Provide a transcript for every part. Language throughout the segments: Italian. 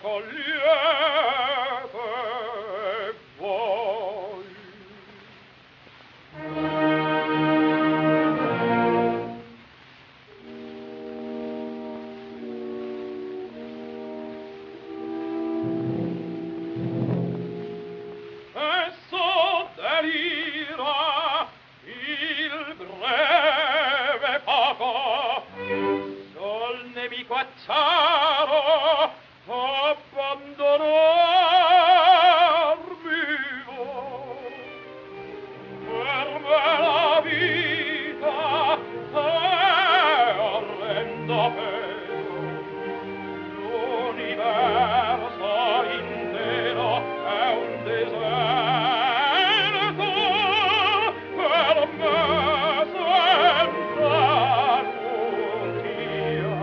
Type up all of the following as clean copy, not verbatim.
cogliete voi. Esso delira il breve poco, sol nemico acciaro abbandonar vivo. Per me la vita è orrendo peso, l'universo intero è un deserto per me senza nulla.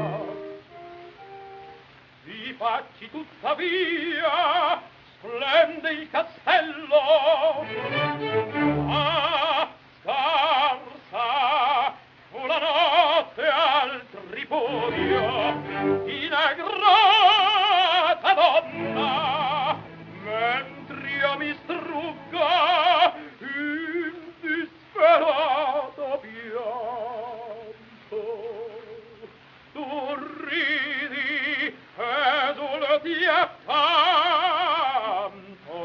Difatti tuttavia splende il castello, ma scarsa fu la notte al tripudio di negrata donna, mentr'io mi strugga in disperato pianto. Tu ridi, esulti e canto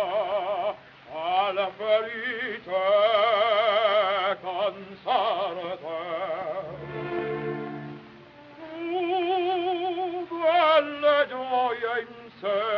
alla felice consarte. Tu belle gioie in sé